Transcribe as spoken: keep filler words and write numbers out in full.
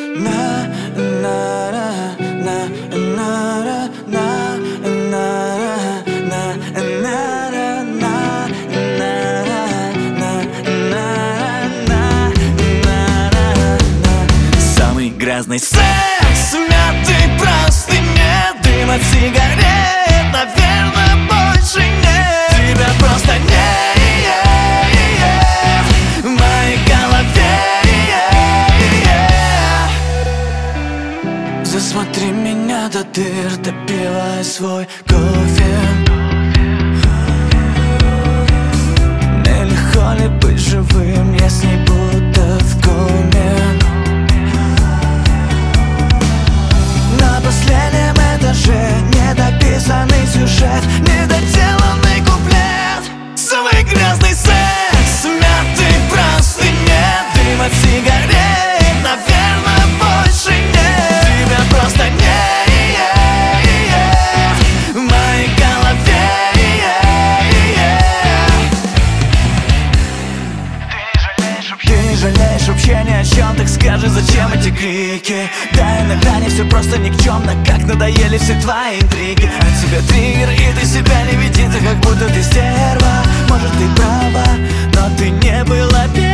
На, на, на, на, на, на, на, на, на, на, на, самый грязный секс, мятый простыне, дым от сигарет, наверное, больше нет. Тебя просто нет в моей голове. Засмотри меня до дыр, допивай свой кофе. Нелегко ли быть живым, если будто в коме? На последнем этаже недописанный сюжет, недоделанный куплет. Самый грязный секс, мятый простыне, дым от сигарет, наверное, больше нет. Тебя просто нет в моей голове. Ты не жалеешь вообще ни о чем, так скажи, зачем эти крики? Да, иногда не все просто никчемно, как надоели все твои интриги. От тебя триггер, и ты себя не веди, так как будто ты стерва. Может, ты права, но ты не была первой.